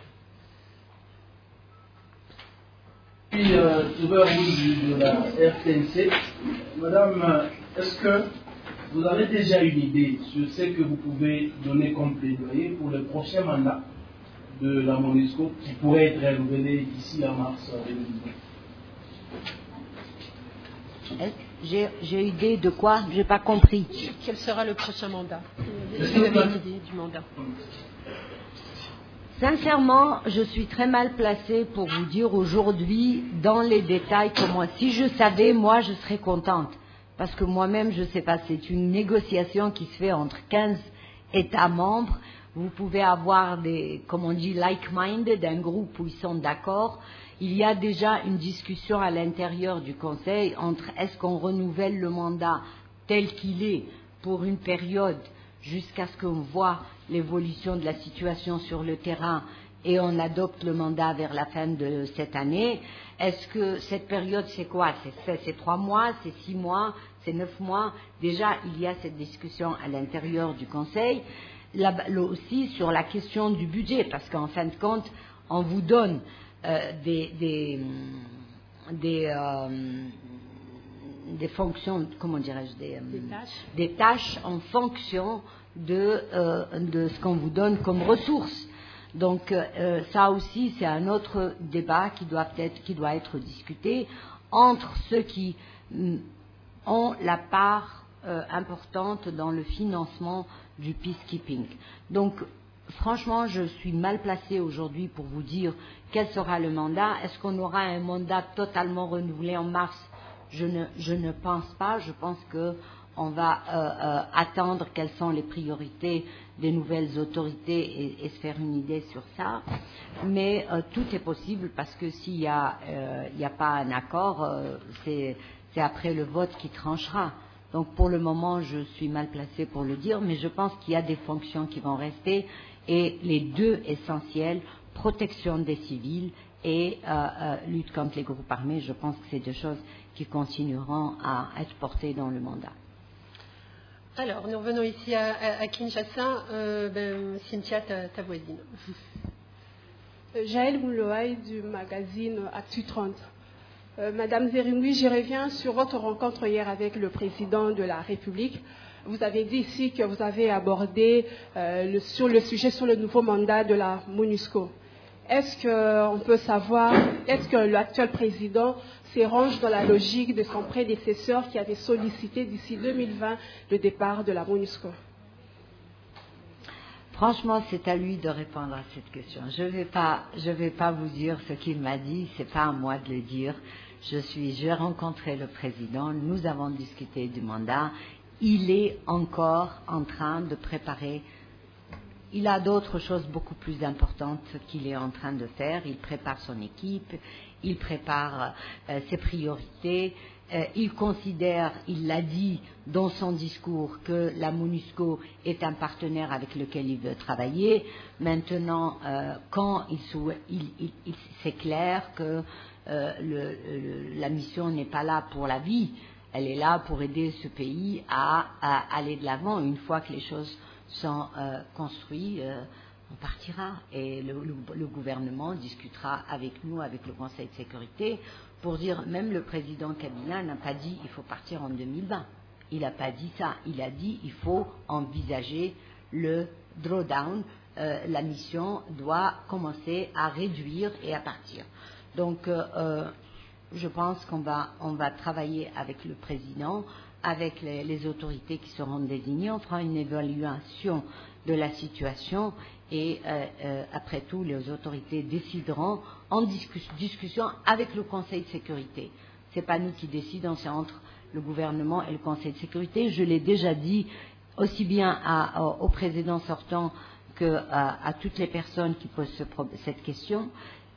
Je suis de la RTNC. Madame, est-ce que vous avez déjà une idée sur ce que vous pouvez donner comme plaidoyer pour le prochain mandat de la MONUSCO qui pourrait être renouvelé d'ici à mars 2020? J'ai idée de quoi? Je n'ai pas compris. Quel sera le prochain mandat? Est-ce que vous avez une idée du mandat? Sincèrement, je suis très mal placée pour vous dire aujourd'hui, dans les détails, comment. Si je savais, moi, je serais contente. Parce que moi-même, je ne sais pas, c'est une négociation qui se fait entre 15 États membres. Vous pouvez avoir des, comme on dit, like-minded, un groupe où ils sont d'accord. Il y a déjà une discussion à l'intérieur du Conseil entre est-ce qu'on renouvelle le mandat tel qu'il est pour une période jusqu'à ce qu'on voit l'évolution de la situation sur le terrain et on adopte le mandat vers la fin de cette année. Est-ce que cette période, c'est quoi? C'est 3 mois, c'est 6 mois, c'est 9 mois? Déjà, il y a cette discussion à l'intérieur du Conseil. Là aussi sur la question du budget, parce qu'en fin de compte, on vous donne des fonctions, comment dirais-je, des tâches en fonction de ce qu'on vous donne comme ressources. Donc ça aussi, c'est un autre débat qui doit être discuté entre ceux qui ont la part importante dans le financement du peacekeeping. Donc franchement, je suis mal placée aujourd'hui pour vous dire quel sera le mandat. Est-ce qu'on aura un mandat totalement renouvelé en mars? Je ne pense pas. Je pense qu'on va attendre quelles sont les priorités des nouvelles autorités et se faire une idée sur ça. Mais tout est possible parce que s'il n'y a pas un accord, c'est après le vote qui tranchera. Donc pour le moment, je suis mal placée pour le dire, mais je pense qu'il y a des fonctions qui vont rester et les deux essentiels, protection des civils et lutte contre les groupes armés, je pense que c'est deux choses qui continueront à être portées dans le mandat. Alors, nous revenons ici à Kinshasa. Cynthia, ta voisine. Jaël Mouloaï du magazine Actu 30. Madame Zerungui, je reviens sur votre rencontre hier avec le président de la République. Vous avez dit ici que vous avez abordé sur le nouveau mandat de la MONUSCO. Est-ce qu'on peut savoir, est-ce que l'actuel président se range dans la logique de son prédécesseur qui avait sollicité d'ici 2020 le départ de la MONUSCO? Franchement, c'est à lui de répondre à cette question. Je vais pas vous dire ce qu'il m'a dit, c'est pas à moi de le dire. J'ai rencontré le président, nous avons discuté du mandat. Il est encore en train de préparer. Il a d'autres choses beaucoup plus importantes qu'il est en train de faire. Il prépare son équipe, il prépare ses priorités. Il considère, il l'a dit dans son discours, que la MONUSCO est un partenaire avec lequel il veut travailler. Maintenant, c'est clair que la mission n'est pas là pour la vie. Elle est là pour aider ce pays à aller de l'avant. Une fois que les choses sont construites, on partira. Et le gouvernement discutera avec nous, avec le Conseil de sécurité, pour dire, même le président Kabila n'a pas dit il faut partir en 2020. Il n'a pas dit ça. Il a dit il faut envisager le drawdown. La mission doit commencer à réduire et à partir. Donc, je pense qu'on va travailler avec le président, avec les autorités qui seront désignées. On fera une évaluation de la situation et après tout, les autorités décideront en discussion avec le Conseil de sécurité. Ce n'est pas nous qui décidons, c'est entre le gouvernement et le Conseil de sécurité. Je l'ai déjà dit aussi bien au président sortant qu'à toutes les personnes qui posent cette question.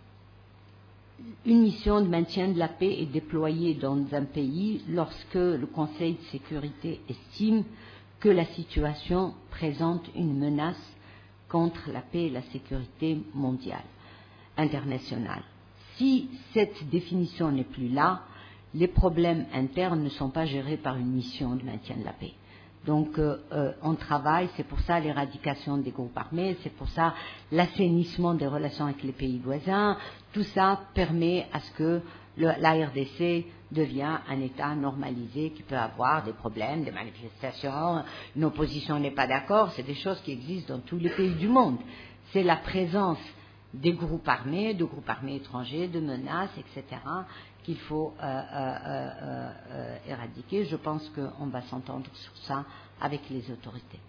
Une mission de maintien de la paix est déployée dans un pays lorsque le Conseil de sécurité estime que la situation présente une menace contre la paix et la sécurité mondiale, internationale. Si cette définition n'est plus là, les problèmes internes ne sont pas gérés par une mission de maintien de la paix. Donc, on travaille, c'est pour ça l'éradication des groupes armés, c'est pour ça l'assainissement des relations avec les pays voisins. Tout ça permet à ce que la RDC devient un État normalisé qui peut avoir des problèmes, des manifestations, une opposition n'est pas d'accord, c'est des choses qui existent dans tous les pays du monde. C'est la présence des groupes armés étrangers, de menaces, etc., qu'il faut éradiquer. Je pense qu'on va s'entendre sur ça avec les autorités.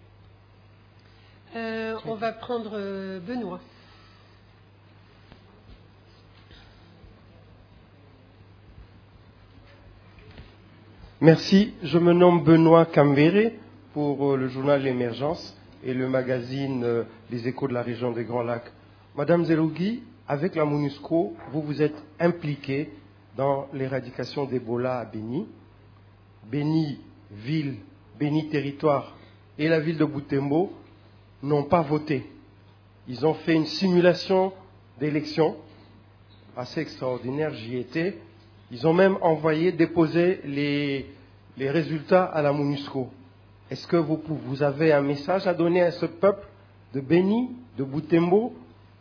On va prendre Benoît. Merci. Je me nomme Benoît Cambéré pour le journal L'Émergence et le magazine Les Échos de la région des Grands Lacs. Madame Zerungui, avec la MONUSCO, vous vous êtes impliquée dans l'éradication d'Ebola à Béni. Béni ville, Béni territoire et la ville de Butembo n'ont pas voté. Ils ont fait une simulation d'élection assez extraordinaire, j'y étais. Ils ont même envoyé déposer les résultats à la MONUSCO. Est-ce que vous avez un message à donner à ce peuple de Béni, de Butembo,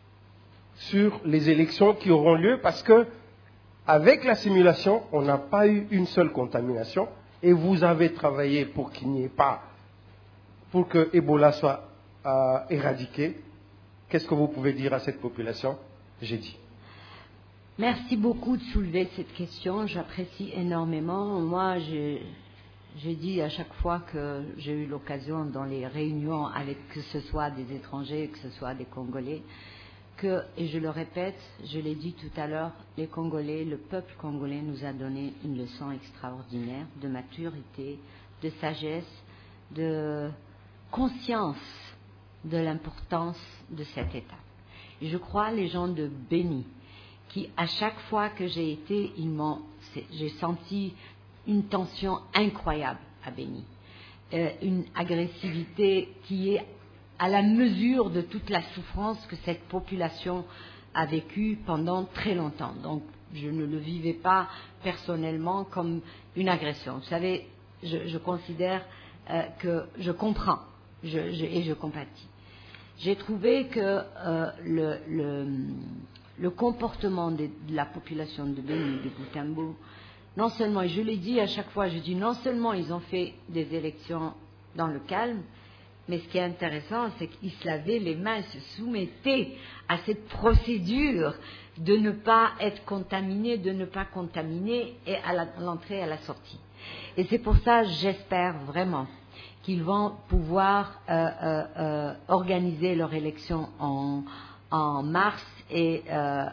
sur les élections qui auront lieu? Parce que avec la simulation, on n'a pas eu une seule contamination et vous avez travaillé pour qu'il n'y ait pas, pour que Ebola soit éradiqué. Qu'est-ce que vous pouvez dire à cette population? J'ai dit. Merci beaucoup de soulever cette question, j'apprécie énormément. Moi, j'ai dit à chaque fois que j'ai eu l'occasion dans les réunions avec que ce soit des étrangers, que ce soit des Congolais, et je le répète, je l'ai dit tout à l'heure, les Congolais, le peuple congolais nous a donné une leçon extraordinaire de maturité, de sagesse, de conscience de l'importance de cette étape. Et je crois les gens de Béni, qui à chaque fois que j'ai été, j'ai senti une tension incroyable à Béni, une agressivité qui est à la mesure de toute la souffrance que cette population a vécue pendant très longtemps. Donc, je ne le vivais pas personnellement comme une agression. Vous savez, je considère que je comprends et je compatis. J'ai trouvé que le comportement de la population de Béni, de Butembo, non seulement, et je l'ai dit à chaque fois, je dis non seulement ils ont fait des élections dans le calme, mais ce qui est intéressant, c'est qu'ils se lavaient les mains, se soumettaient à cette procédure de ne pas être contaminés, de ne pas contaminer et à l'entrée et à la sortie. Et c'est pour ça, j'espère vraiment qu'ils vont pouvoir organiser leur élection en mars et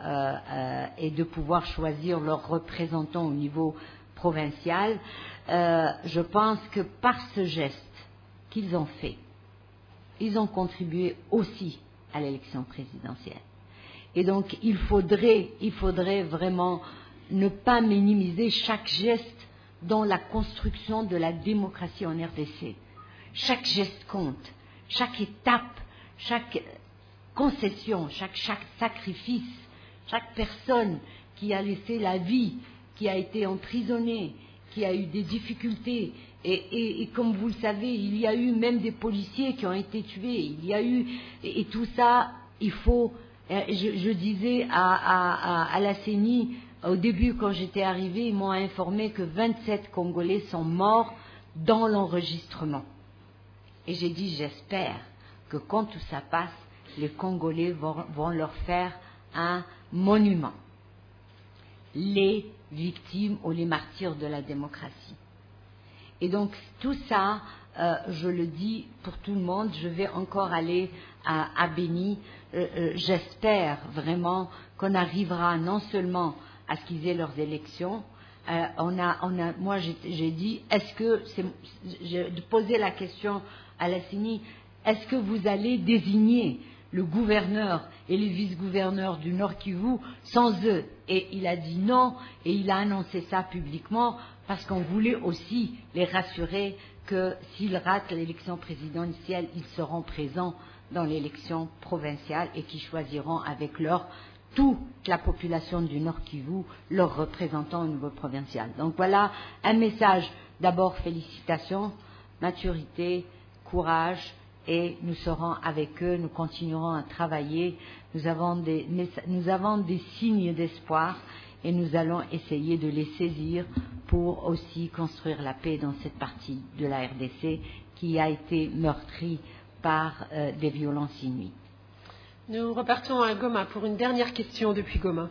de pouvoir choisir leurs représentants au niveau provincial. Je pense que par ce geste qu'ils ont fait, ils ont contribué aussi à l'élection présidentielle. Et donc, il faudrait vraiment ne pas minimiser chaque geste dans la construction de la démocratie en RDC. Chaque geste compte, chaque étape, chaque concession, chaque sacrifice, chaque personne qui a laissé la vie, qui a été emprisonnée, qui a eu des difficultés. Et comme vous le savez, il y a eu même des policiers qui ont été tués. Il y a eu, et tout ça, il faut. Je disais à la CENI, au début, quand j'étais arrivée, ils m'ont informé que 27 Congolais sont morts dans l'enregistrement. Et j'ai dit, j'espère que quand tout ça passe, les Congolais vont leur faire un monument. Les victimes ou les martyrs de la démocratie. Et donc, tout ça, je le dis pour tout le monde, je vais encore aller à Béni. J'espère vraiment qu'on arrivera non seulement à ce qu'ils aient leurs élections. Moi, j'ai dit, j'ai posé la question à la CENI, est-ce que vous allez désigner le gouverneur et les vice-gouverneurs du Nord Kivu sans eux? Et il a dit non, et il a annoncé ça publiquement, parce qu'on voulait aussi les rassurer que s'ils ratent l'élection présidentielle, ils seront présents dans l'élection provinciale et qu'ils choisiront avec toute la population du Nord Kivu, leurs représentants au niveau provincial. Donc voilà un message, d'abord félicitations, maturité, courage, et nous serons avec eux, nous continuerons à travailler, nous avons des signes d'espoir et nous allons essayer de les saisir pour aussi construire la paix dans cette partie de la RDC qui a été meurtrie par des violences inouïes. Nous repartons à Goma pour une dernière question depuis Goma.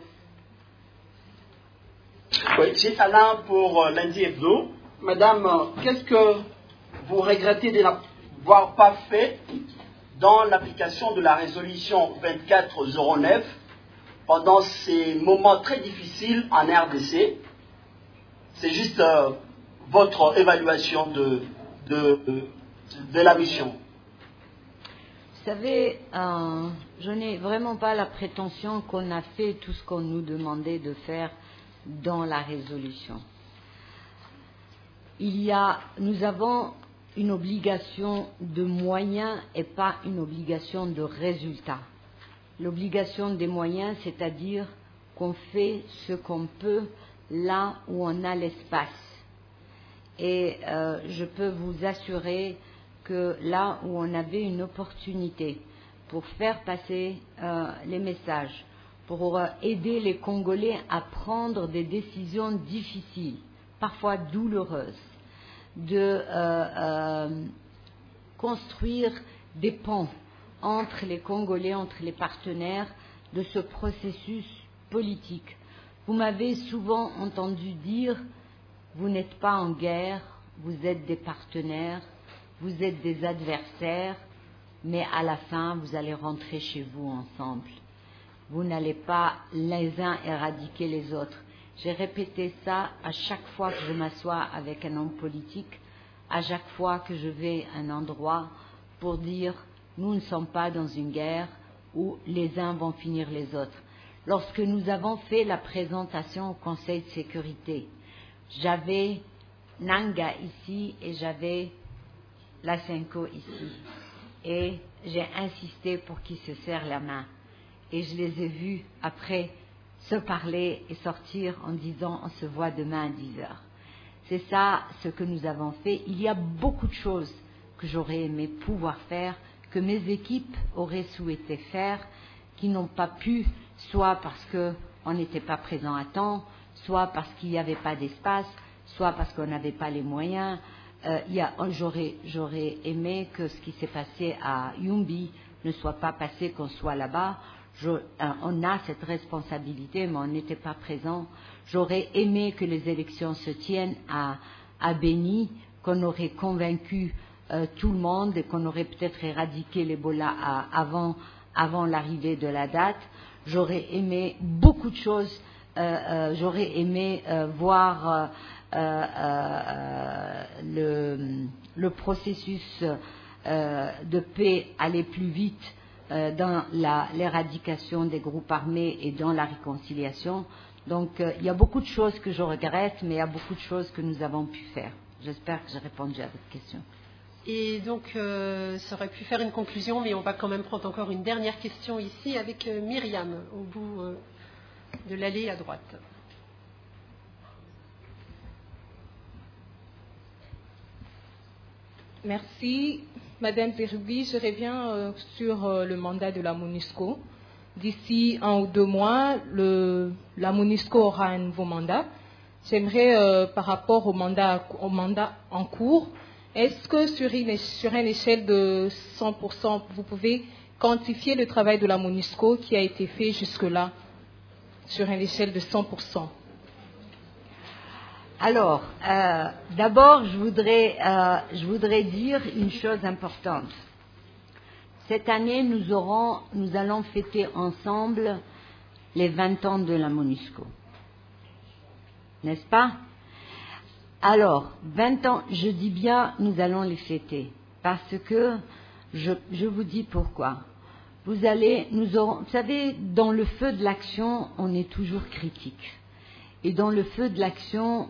Oui, j'ai Alain pour lundi hebdo. Madame, qu'est-ce que vous regrettez de n'avoir pas fait dans l'application de la résolution 2409 pendant ces moments très difficiles en RDC? C'est juste votre évaluation de la mission. Vous savez, je n'ai vraiment pas la prétention qu'on a fait tout ce qu'on nous demandait de faire dans la résolution. Nous avons une obligation de moyens et pas une obligation de résultats. L'obligation des moyens, c'est-à-dire qu'on fait ce qu'on peut là où on a l'espace. Et je peux vous assurer que là où on avait une opportunité pour faire passer les messages, pour aider les Congolais à prendre des décisions difficiles, parfois douloureuses, de construire des ponts entre les Congolais, entre les partenaires de ce processus politique. Vous m'avez souvent entendu dire, vous n'êtes pas en guerre, vous êtes des partenaires, vous êtes des adversaires, mais à la fin, vous allez rentrer chez vous ensemble. Vous n'allez pas les uns éradiquer les autres. J'ai répété ça à chaque fois que je m'assois avec un homme politique, à chaque fois que je vais à un endroit pour dire nous ne sommes pas dans une guerre où les uns vont finir les autres. Lorsque nous avons fait la présentation au Conseil de sécurité, j'avais Nanga ici et j'avais Lachenko ici. Et j'ai insisté pour qu'ils se serrent la main. Et je les ai vus après se parler et sortir en disant on se voit demain à 10 heures. C'est ça ce que nous avons fait. Il y a beaucoup de choses que j'aurais aimé pouvoir faire, que mes équipes auraient souhaité faire. qui n'ont pas pu, soit parce qu'on n'était pas présent à temps, soit parce qu'il n'y avait pas d'espace, soit parce qu'on n'avait pas les moyens. J'aurais aimé que ce qui s'est passé à Yumbi ne soit pas passé, qu'on soit là-bas. On a cette responsabilité, mais on n'était pas présent. J'aurais aimé que les élections se tiennent à Béni, qu'on aurait convaincu tout le monde et qu'on aurait peut-être éradiqué l'Ebola avant l'arrivée de la date. J'aurais aimé beaucoup de choses. J'aurais aimé voir le processus de paix aller plus vite dans l'éradication des groupes armés et dans la réconciliation. Donc il y a beaucoup de choses que je regrette, mais il y a beaucoup de choses que nous avons pu faire. J'espère que j'ai répondu à votre question. Et donc, ça aurait pu faire une conclusion, mais on va quand même prendre encore une dernière question ici avec Myriam, au bout de l'allée à droite. Merci. Madame Zerougi, je reviens sur le mandat de la MONUSCO. D'ici 1 ou 2 mois, la MONUSCO aura un nouveau mandat. J'aimerais, par rapport au mandat en cours, est-ce que sur une échelle de 100%, vous pouvez quantifier le travail de la MONUSCO qui a été fait jusque-là, sur une échelle de 100%? Alors, d'abord, je voudrais dire une chose importante. Cette année, nous allons fêter ensemble les 20 ans de la MONUSCO. N'est-ce pas? Alors, 20 ans, je dis bien, nous allons les fêter. Parce que, je vous dis pourquoi. Vous savez, dans le feu de l'action, on est toujours critique. Et dans le feu de l'action,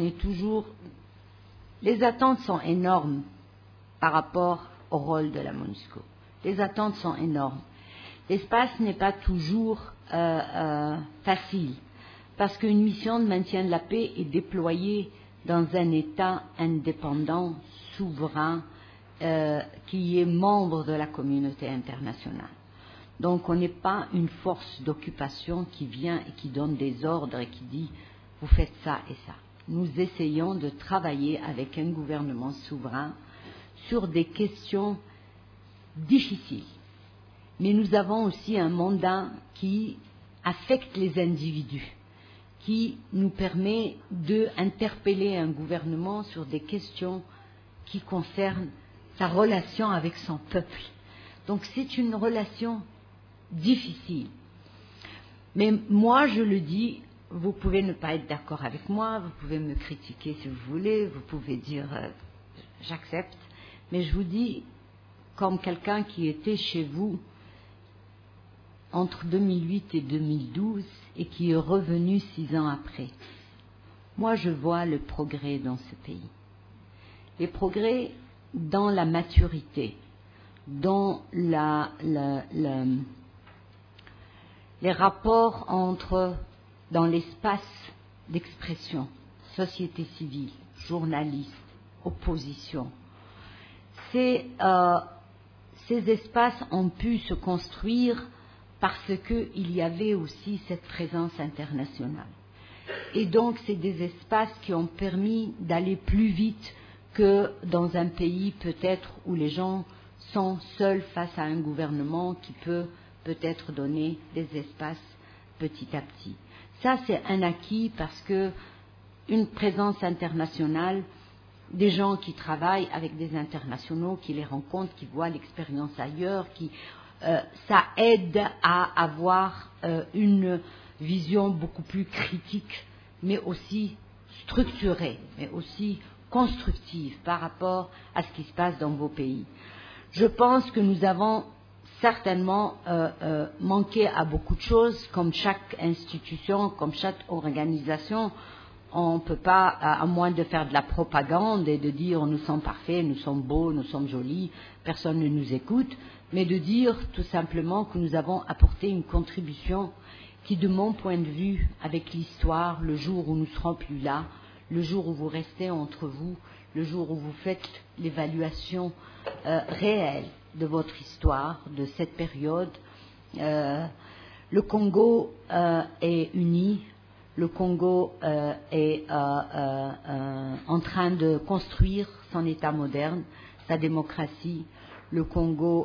les attentes sont énormes par rapport au rôle de la MONUSCO. Les attentes sont énormes. L'espace n'est pas toujours facile, parce qu'une mission de maintien de la paix est déployée dans un État indépendant, souverain, qui est membre de la communauté internationale. Donc on n'est pas une force d'occupation qui vient et qui donne des ordres et qui dit « vous faites ça et ça ». Nous essayons de travailler avec un gouvernement souverain sur des questions difficiles. Mais nous avons aussi un mandat qui affecte les individus, qui nous permet d'interpeller un gouvernement sur des questions qui concernent sa relation avec son peuple. Donc c'est une relation difficile. Mais moi, je le dis, vous pouvez ne pas être d'accord avec moi, vous pouvez me critiquer si vous voulez, vous pouvez dire j'accepte, mais je vous dis, comme quelqu'un qui était chez vous entre 2008 et 2012 et qui est revenu 6 ans après, moi je vois le progrès dans ce pays. Les progrès dans la maturité, dans les rapports dans l'espace d'expression, société civile, journalistes, opposition. Ces espaces ont pu se construire parce qu'il y avait aussi cette présence internationale. Et donc, c'est des espaces qui ont permis d'aller plus vite que dans un pays peut-être où les gens sont seuls face à un gouvernement qui peut peut-être donner des espaces petit à petit. Ça, c'est un acquis parce que une présence internationale, des gens qui travaillent avec des internationaux, qui les rencontrent, qui voient l'expérience ailleurs, ça aide à avoir une vision beaucoup plus critique, mais aussi structurée, mais aussi constructive par rapport à ce qui se passe dans vos pays. Je pense que nous avons certainement manqué à beaucoup de choses, comme chaque institution, comme chaque organisation. On ne peut pas, à moins de faire de la propagande et de dire nous sommes parfaits, nous sommes beaux, nous sommes jolis, personne ne nous écoute, mais de dire tout simplement que nous avons apporté une contribution qui, de mon point de vue, avec l'histoire, le jour où nous ne serons plus là, le jour où vous restez entre vous, le jour où vous faites l'évaluation réelle de votre histoire, de cette période, Le Congo est uni. Le Congo est en train de construire son État moderne, sa démocratie. Le Congo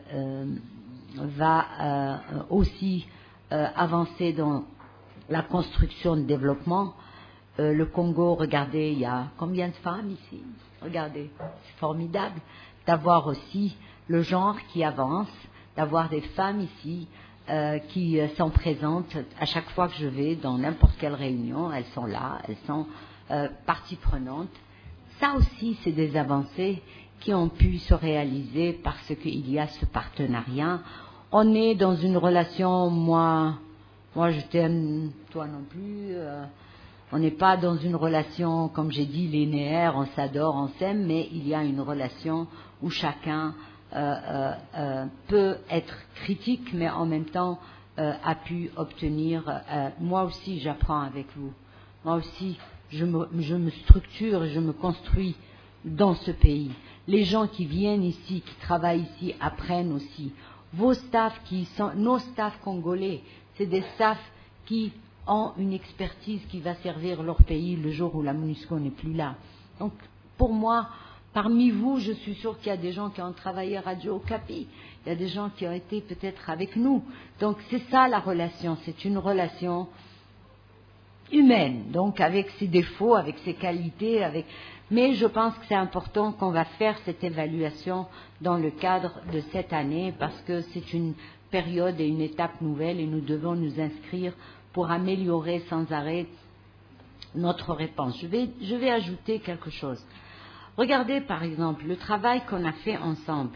va aussi avancer dans la construction de développement. Le Congo, regardez, il y a combien de femmes ici? Regardez, c'est formidable d'avoir aussi le genre qui avance, d'avoir des femmes ici qui sont présentes à chaque fois que je vais dans n'importe quelle réunion. Elles sont là, elles sont partie prenante. Ça aussi, c'est des avancées qui ont pu se réaliser parce qu'il y a ce partenariat. On est dans une relation, moi je t'aime, toi non plus. On n'est pas dans une relation, comme j'ai dit, linéaire, on s'adore, on s'aime, mais il y a une relation où chacun peut être critique, mais en même temps a pu obtenir. Moi aussi, j'apprends avec vous. Moi aussi, je me structure, je me construis dans ce pays. Les gens qui viennent ici, qui travaillent ici, apprennent aussi. Vos staffs nos staffs congolais, c'est des staffs qui ont une expertise qui va servir leur pays le jour où la MONUSCO n'est plus là. Donc, pour moi, parmi vous, je suis sûre qu'il y a des gens qui ont travaillé à Radio Okapi, il y a des gens qui ont été peut-être avec nous. Donc, c'est ça la relation, c'est une relation humaine, donc avec ses défauts, avec ses qualités, mais je pense que c'est important qu'on va faire cette évaluation dans le cadre de cette année parce que c'est une période et une étape nouvelle et nous devons nous inscrire pour améliorer sans arrêt notre réponse. Je vais ajouter quelque chose. Regardez par exemple le travail qu'on a fait ensemble,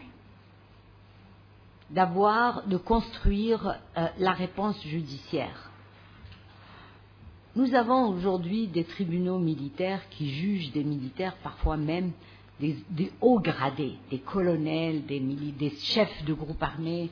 de construire la réponse judiciaire. Nous avons aujourd'hui des tribunaux militaires qui jugent des militaires, parfois même des hauts gradés, des colonels, des chefs de groupes armés.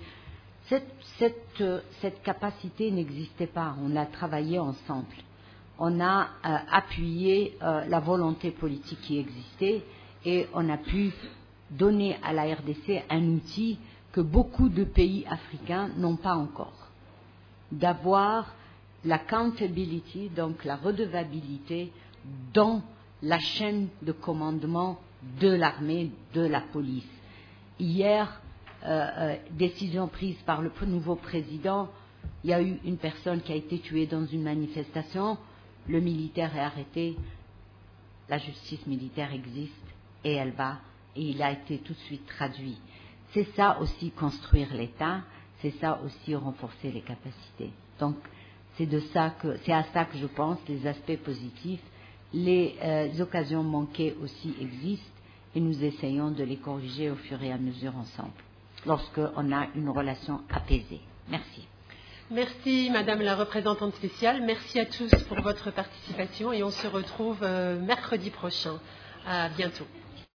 Cette capacité n'existait pas. On l'a travaillé ensemble. On a appuyé la volonté politique qui existait et on a pu donner à la RDC un outil que beaucoup de pays africains n'ont pas encore. D'avoir l'accountability, donc la redevabilité dans la chaîne de commandement de l'armée, de la police. Hier, décision prise par le nouveau président, il y a eu une personne qui a été tuée dans une manifestation, le militaire est arrêté, la justice militaire existe et il a été tout de suite traduit. C'est ça aussi construire l'État, c'est ça aussi renforcer les capacités. Donc c'est à ça que je pense, les aspects positifs, les occasions manquées aussi existent et nous essayons de les corriger au fur et à mesure ensemble, lorsqu'on a une relation apaisée. Merci. Merci Madame la représentante spéciale, merci à tous pour votre participation et on se retrouve mercredi prochain. À bientôt.